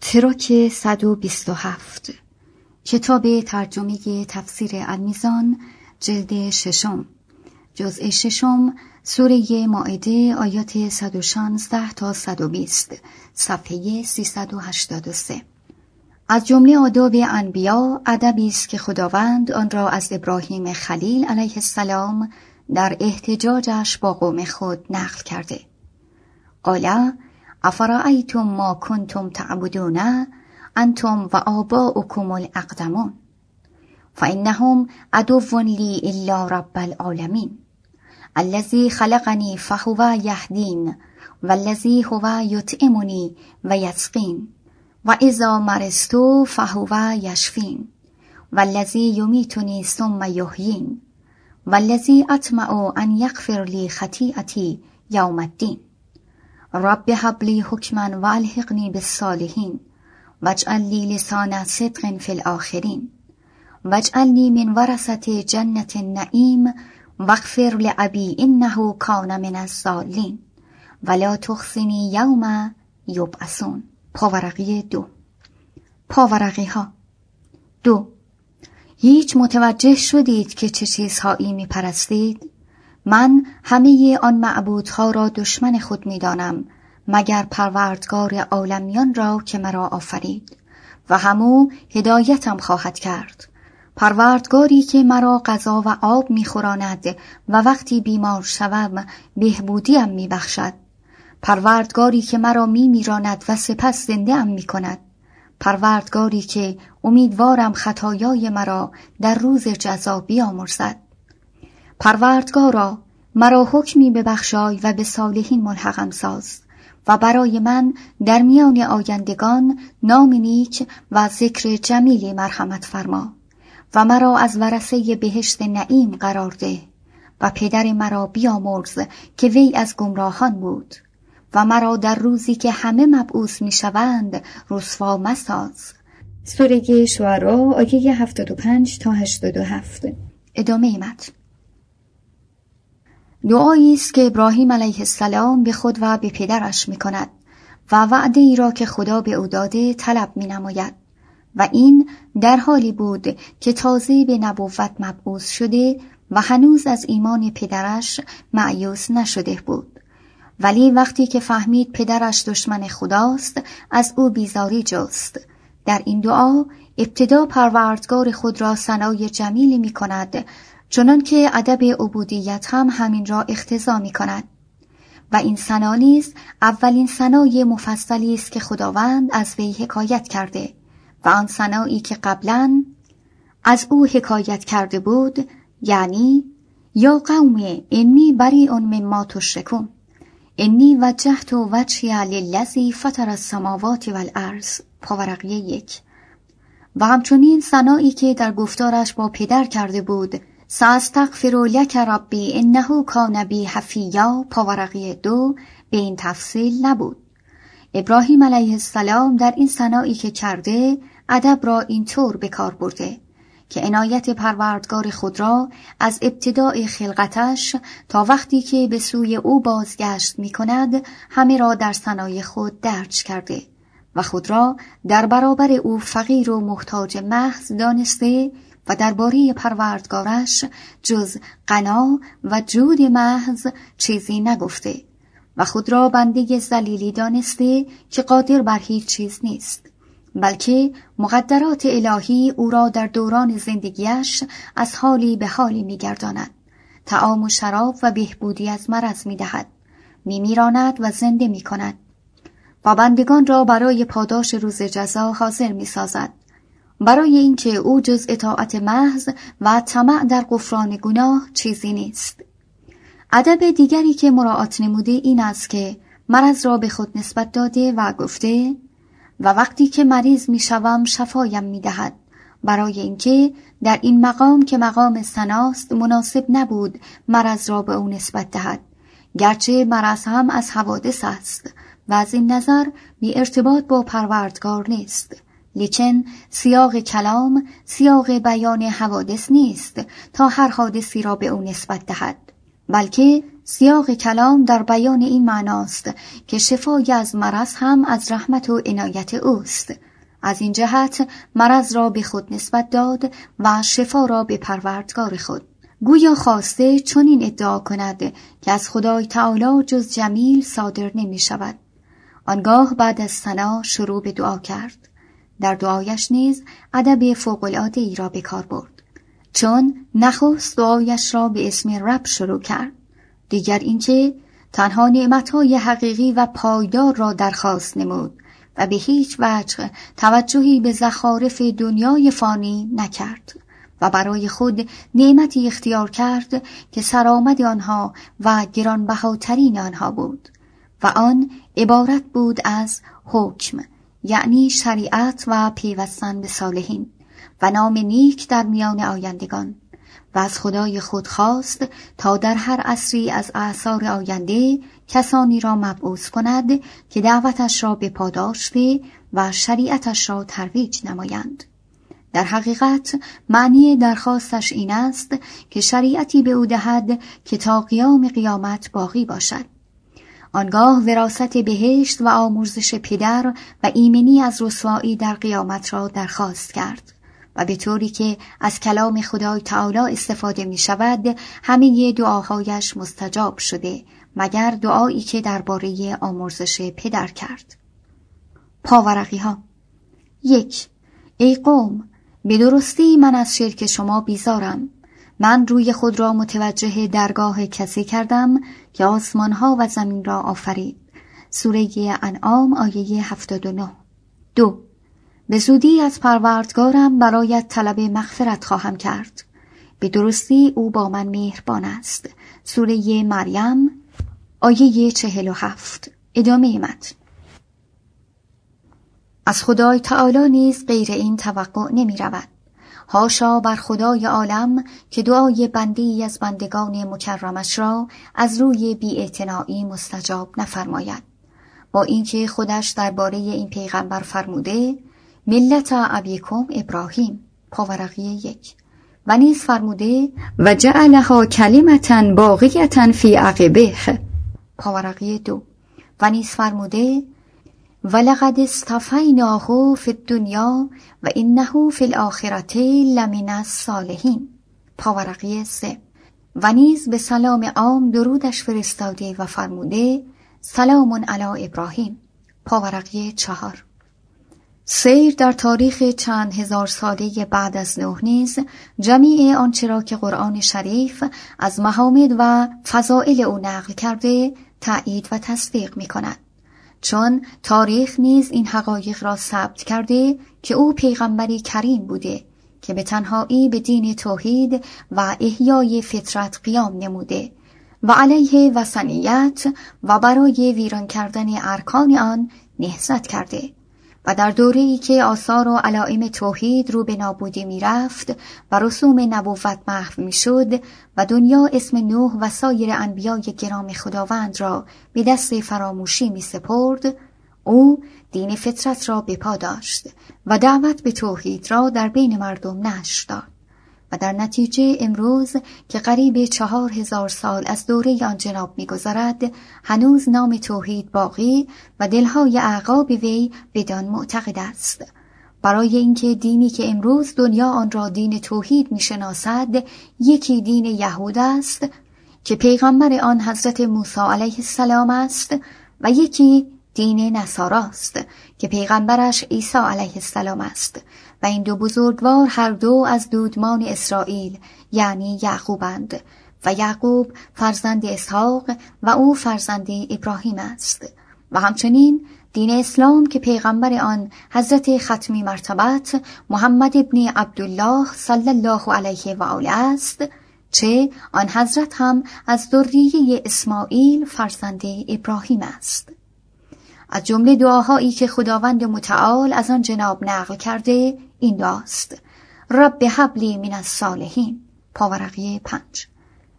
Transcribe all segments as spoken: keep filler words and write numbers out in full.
ترک صد و بیست و هفت، کتاب ترجمه تفسیر المیزان، جلد ششم، جزء ششم، سوره مائده، آیات صد و شانزده تا صد و بیست، صفحه سیصد و هشتاد و سه. از جمله آداب انبیا ادبی است که خداوند آن را از ابراهیم خلیل علیه السلام در احتجاجش با قوم خود نقل کرده. قال: افرأیتم ما کنتم تعبدون انتم و آباؤکم الاقدمون فانهم عدو لی الا رب العالمین الذی خلقنی فهو یهدین والذی هو یطعمنی و یسقین و اذا مرضت فهو یشفین والذی یمیتنی ثم یحیین والذی اطمع ان یغفر لی خطیئتی یوم الدین رب هب لی حکما و الحقنی بالصالحین واجعل لی لسان صدق فی الاخرین واجعلنی من ورثة جنة النعیم واغفر لأبی انه کان من الضالین ولا تخزنی یوم یبعثون. پاورقی دو. پاورقی ها. دو. هیچ متوجه شدید که چه چیزهایی می پرستید؟ من همه آن معبودها را دشمن خود می دانم مگر پروردگار عالمیان را که مرا آفرید و همو هدایتم خواهد کرد، پروردگاری که مرا غذا و آب می خوراند و وقتی بیمار شوم بهبودیم می بخشد، پروردگاری که مرا می میراند و سپس زنده ام می کند، پروردگاری که امیدوارم خطایای مرا در روز جزا بیامرزد. پروردگارا مرا حکمی ببخشای و به صالحین ملحقم ساز و برای من در میان آیندگان نام نیک و ذکر جمیلی مرحمت فرما و مرا از ورثه بهشت نعیم قرار ده و پدر مرا بیامرز که وی از گمراهان بود و مرا در روزی که همه مبعوث می شوند رسوا مساز. سوره شعراء، آیه هفتاد و پنج تا هشتاد و هفت. ادامه متن. دعایی است که ابراهیم علیه السلام به خود و به پدرش می کند و وعده ای را که خدا به او داده طلب می نماید و این در حالی بود که تازه به نبوت مبعوث شده و هنوز از ایمان پدرش مایوس نشده بود. ولی وقتی که فهمید پدرش دشمن خداست از او بیزاری جست. در این دعا ابتدا پروردگار خود را ثنای جمیلی می کند، چنان که ادب عبودیت هم همین را اقتضا می کند و این ثنا نیز اولین ثنای مفصلی است که خداوند از وی حکایت کرده و آن ثنایی که قبلا از او حکایت کرده بود، یعنی یا قوم انی بریء مما تشرکون انی وجهت وجهی للذی فطر السماوات والارض. پاورقی یک. و همچنین ثنایی که در گفتارش با پدر کرده بود، ساستغفر لک ربی انه کان بی حفیا. پاورقی دو به این تفصیل نبود. ابراهیم علیه السلام در این ثنایی که کرده ادب را اینطور به کار برده که عنایت پروردگار خود را از ابتدای خلقتش تا وقتی که به سوی او بازگشت می کند همه را در ثنای خود درج کرده و خود را در برابر او فقیر و محتاج محض دانسته و درباره پروردگارش جز غنا و جود محض چیزی نگفته و خود را بنده ذلیلی دانسته که قادر بر هیچ چیز نیست، بلکه مقدرات الهی او را در دوران زندگیش از حالی به حالی می‌گرداند، طعام و شراب و بهبودی از مرض می‌دهد، می‌میراند و زنده می‌کند و بندگان را برای پاداش روز جزا حاضر می‌سازد، برای اینکه او جز اطاعت محض و طمع در غفران گناه چیزی نیست. ادب دیگری که مراعات نموده این است که مرض را به خود نسبت داده و گفته و وقتی که مریض می شوم شفایم می دهد، برای اینکه در این مقام که مقام ثناست مناسب نبود مرض را به او نسبت دهد، گرچه مرض هم از حوادث است و از این نظر بی ارتباط با پروردگار نیست، لیکن سیاق کلام سیاق بیان حوادث نیست تا هر حادثی را به او نسبت دهد، بلکه سیاق کلام در بیان این معناست که شفای از مرض هم از رحمت و عنایت اوست. از این جهت مرض را به خود نسبت داد و شفا را به پروردگار خود. گویا خواسته چنین ادعا کند که از خدای تعالی جز جمیل صادر نمی شود. آنگاه بعد از ثنا شروع به دعا کرد. در دعایش نیز ادب فوق‌العاده‌ای را به کار برد، چون نخست دعایش را به اسم رب شروع کرد. دیگر اینکه تنها نعمت‌های حقیقی و پایدار را درخواست نمود و به هیچ وجه توجهی به زخارف دنیای فانی نکرد و برای خود نعمتی اختیار کرد که سرآمد آنها و گرانبهاترین آنها بود و آن عبارت بود از حکم، یعنی شریعت و پیوستن به صالحین و نام نیک در میان آیندگان، و از خدای خود خواست تا در هر عصری از اعصار آینده کسانی را مبعوث کند که دعوتش را به پا داشته و شریعتش را ترویج نمایند. در حقیقت معنی درخواستش این است که شریعتی به او دهد که تا قیام قیامت باقی باشد. آنگاه وراثت بهشت و آمرزش پدر و ایمنی از رسوایی در قیامت را درخواست کرد و به طوری که از کلام خدای تعالی استفاده می شود همه دعاهایش مستجاب شده مگر دعایی که درباره آمرزش پدر کرد. پاورقی ها. یک. ای قوم، به درستی من از شرک شما بیزارم. من روی خود را متوجه درگاه کسی کردم که آسمان ها و زمین را آفرید. سوره انعام آیه هفتاد و نه. دو. به زودی از پروردگارم برایت طلب مغفرت خواهم کرد. به درستی او با من مهربان است. سوره مریم آیه چهل و هفت. ادامه متن. از خدای تعالی نیز غیر این توقع نمی رود. حاشا بر خدای عالم که دعای بنده‌ای از بندگان مکرمش را از روی بی‌اعتنایی مستجاب نفرماید، با اینکه خودش درباره این پیغمبر فرموده ملت ابیکم ابراهیم، پاورقی یک، و نیز فرموده و جعلها کلمة باقیة فی عقبه، پاورقی دو، و نیز فرموده ولقد اصطفیناه فی الدنیا و انه فی الآخرة لمن الصالحین، پاورقی سه، و نیز به سلام عام درودش فرستاده و فرموده سلام علی ابراهیم، پاورقی چهار. سیر در تاریخ چند هزار ساله بعد از نوح نیز جمیع آنچه را که قرآن شریف از محامد و فضائل او نقل کرده تأیید و تصدیق می کند، چون تاریخ نیز این حقایق را ثبت کرده که او پیغمبری کریم بوده که به تنهایی به دین توحید و احیای فطرت قیام نموده و علیه وثنیت و برای ویران کردن ارکان آن نهضت کرده و در دوره‌ای که آثار و علائم توحید رو به نابودی می رفت و رسوم نبوت محو می شد و دنیا اسم نوح و سایر انبیای گرامی خداوند را به دست فراموشی می سپرد، او دین فطرت را به پا داشت و دعوت به توحید را در بین مردم نشر داد و در نتیجه امروز که قریب چهار هزار سال از دوره آن جناب می‌گذرد هنوز نام توحید باقی و دلهای اعقاب وی بدان معتقد است. برای اینکه دینی که امروز دنیا آن را دین توحید می‌شناسد یکی دین یهود است که پیغمبر آن حضرت موسی علیه السلام است و یکی دین نصارا است که پیغمبرش عیسی علیه السلام است و این دو بزرگوار هر دو از دودمان اسرائیل یعنی یعقوبند و یعقوب فرزند اسحاق و او فرزند ابراهیم است و همچنین دین اسلام که پیغمبر آن حضرت ختمی مرتبت محمد ابن عبدالله صلی الله علیه و آله است، چه آن حضرت هم از ذریه اسماعیل فرزند ابراهیم است. از جمله دعاهایی که خداوند متعال از آن جناب نقل کرده این دعاست: رب هب لی من الصالحین، پاورقی پنج.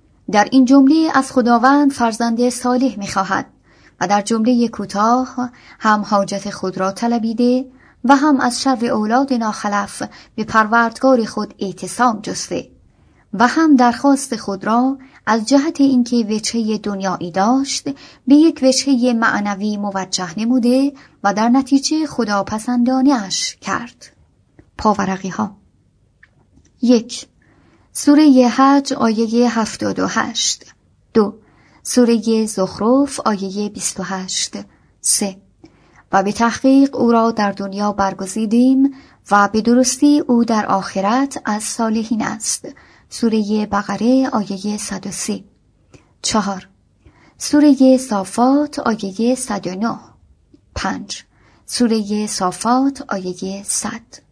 در این جمله از خداوند فرزند صالح می‌خواهد و در جمله کوتاه هم حاجت خود را طلبیده و هم از شر اولاد ناخلف به پروردگار خود اعتصام جسته و هم درخواست خود را از جهت اینکه وجهه دنیایی داشت به یک وجهه معنوی موجه نموده و در نتیجه خداپسندانه اش کرد. پاورقی ها. یک. سوره حج آیه هفتاد و هشت. دو. سوره زخرف آیه بیست و هشت. سه. و به تحقیق او را در دنیا برگزیدیم و به درستی او در آخرت از صالحین است. سوره بقره آیه صد و سی. چهار. سوره صافات آیه صد و نه. پنج. سوره صافات آیه صد.